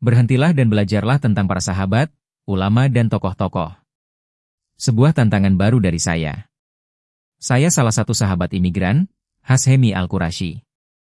Berhentilah dan belajarlah tentang para sahabat, ulama dan tokoh-tokoh. Sebuah tantangan baru dari saya. Saya salah satu sahabat imigran, Hashemi Al-Qurasyi.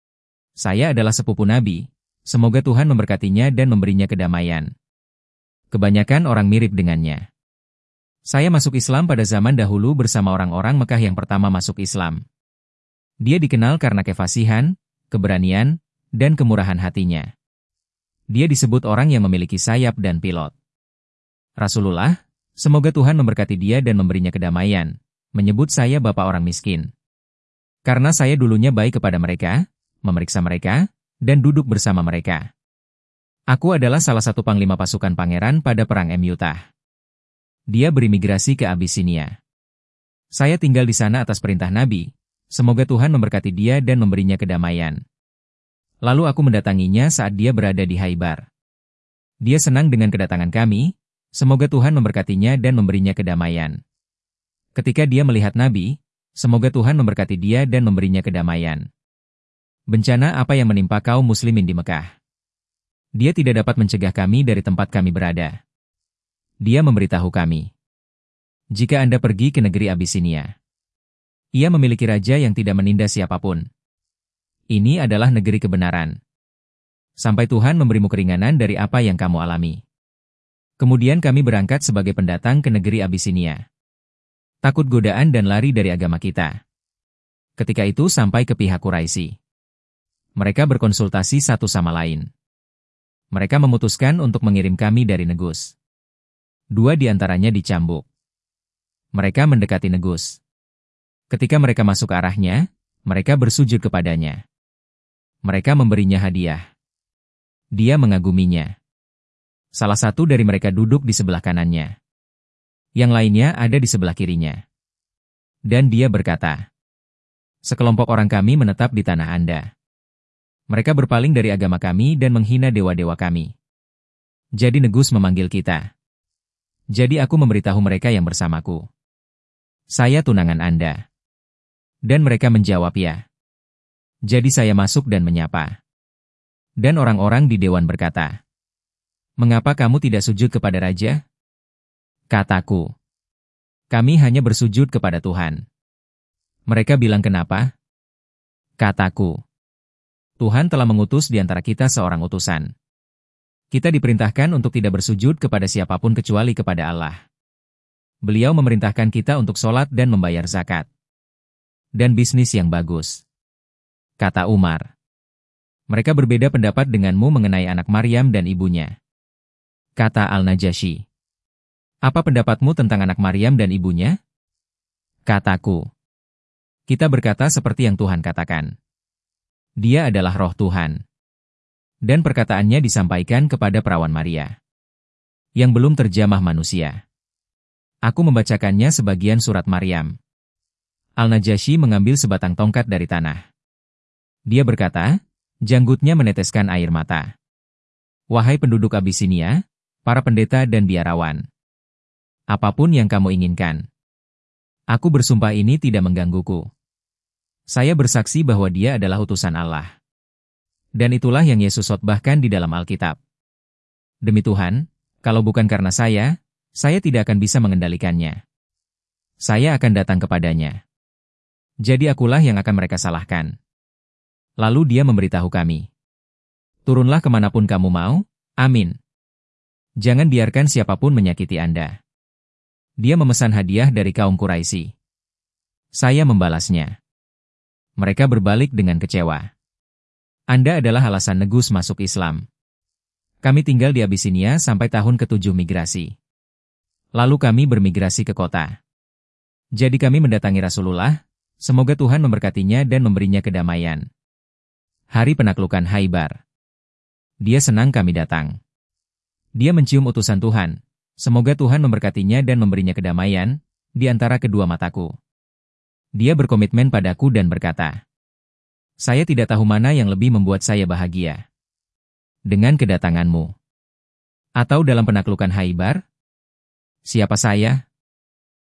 Saya adalah sepupu Nabi, semoga Tuhan memberkatinya dan memberinya kedamaian. Kebanyakan orang mirip dengannya. Saya masuk Islam pada zaman dahulu bersama orang-orang Mekah yang pertama masuk Islam. Dia dikenal karena kefasihan, keberanian, dan kemurahan hatinya. Dia disebut orang yang memiliki sayap dan pilot. Rasulullah, semoga Tuhan memberkati dia dan memberinya kedamaian, menyebut saya bapak orang miskin. Karena saya dulunya baik kepada mereka, memeriksa mereka, dan duduk bersama mereka. Aku adalah salah satu panglima pasukan pangeran pada perang Mu'tah. Dia berimigrasi ke Abisinia. Saya tinggal di sana atas perintah Nabi, semoga Tuhan memberkati dia dan memberinya kedamaian. Lalu aku mendatanginya saat dia berada di Khaybar. Dia senang dengan kedatangan kami, semoga Tuhan memberkatinya dan memberinya kedamaian. Ketika dia melihat Nabi, semoga Tuhan memberkati dia dan memberinya kedamaian. Bencana apa yang menimpa kaum muslimin di Mekah? Dia tidak dapat mencegah kami dari tempat kami berada. Dia memberitahu kami, jika Anda pergi ke negeri Abisinia, ia memiliki raja yang tidak menindas siapapun. Ini adalah negeri kebenaran. Sampai Tuhan memberimu keringanan dari apa yang kamu alami. Kemudian kami berangkat sebagai pendatang ke negeri Abisinia. Takut godaan dan lari dari agama kita. Ketika itu sampai ke pihak Quraisy. Mereka berkonsultasi satu sama lain. Mereka memutuskan untuk mengirim kami dari Negus. 2 di antaranya dicambuk. Mereka mendekati Negus. Ketika mereka masuk ke arahnya, mereka bersujud kepadanya. Mereka memberinya hadiah. Dia mengaguminya. Salah satu dari mereka duduk di sebelah kanannya. Yang lainnya ada di sebelah kirinya. Dan dia berkata, sekelompok orang kami menetap di tanah Anda. Mereka berpaling dari agama kami dan menghina dewa-dewa kami. Jadi Negus memanggil kita. Jadi aku memberitahu mereka yang bersamaku. Saya tunangan Anda. Dan mereka menjawab ya. Jadi saya masuk dan menyapa. Dan orang-orang di dewan berkata, mengapa kamu tidak sujud kepada raja? Kataku, kami hanya bersujud kepada Tuhan. Mereka bilang kenapa? Kataku, Tuhan telah mengutus di antara kita seorang utusan. Kita diperintahkan untuk tidak bersujud kepada siapapun kecuali kepada Allah. Beliau memerintahkan kita untuk sholat dan membayar zakat. Dan bisnis yang bagus. Kata Umar. Mereka berbeda pendapat denganmu mengenai anak Maryam dan ibunya. Kata Al-Najasyi. Apa pendapatmu tentang anak Maryam dan ibunya? Kataku. Kita berkata seperti yang Tuhan katakan. Dia adalah roh Tuhan. Dan perkataannya disampaikan kepada perawan Maria. Yang belum terjamah manusia. Aku membacakannya sebagian surat Maryam. Al-Najasyi mengambil sebatang tongkat dari tanah. Dia berkata, janggutnya meneteskan air mata. Wahai penduduk Abisinia, para pendeta dan biarawan. Apapun yang kamu inginkan. Aku bersumpah ini tidak menggangguku. Saya bersaksi bahwa dia adalah utusan Allah. Dan itulah yang Yesus khotbahkan di dalam Alkitab. Demi Tuhan, kalau bukan karena saya tidak akan bisa mengendalikannya. Saya akan datang kepadanya. Jadi akulah yang akan mereka salahkan. Lalu dia memberitahu kami. Turunlah kemanapun kamu mau, amin. Jangan biarkan siapapun menyakiti Anda. Dia memesan hadiah dari kaum Quraisy. Saya membalasnya. Mereka berbalik dengan kecewa. Anda adalah alasan Negus masuk Islam. Kami tinggal di Abisinia sampai tahun ke-7 migrasi. Lalu kami bermigrasi ke kota. Jadi kami mendatangi Rasulullah, semoga Tuhan memberkatinya dan memberinya kedamaian. Hari penaklukan Khaybar. Dia senang kami datang. Dia mencium utusan Tuhan, semoga Tuhan memberkatinya dan memberinya kedamaian, di antara kedua mataku. Dia berkomitmen padaku dan berkata, saya tidak tahu mana yang lebih membuat saya bahagia. Dengan kedatanganmu. Atau dalam penaklukan Khaybar? Siapa saya?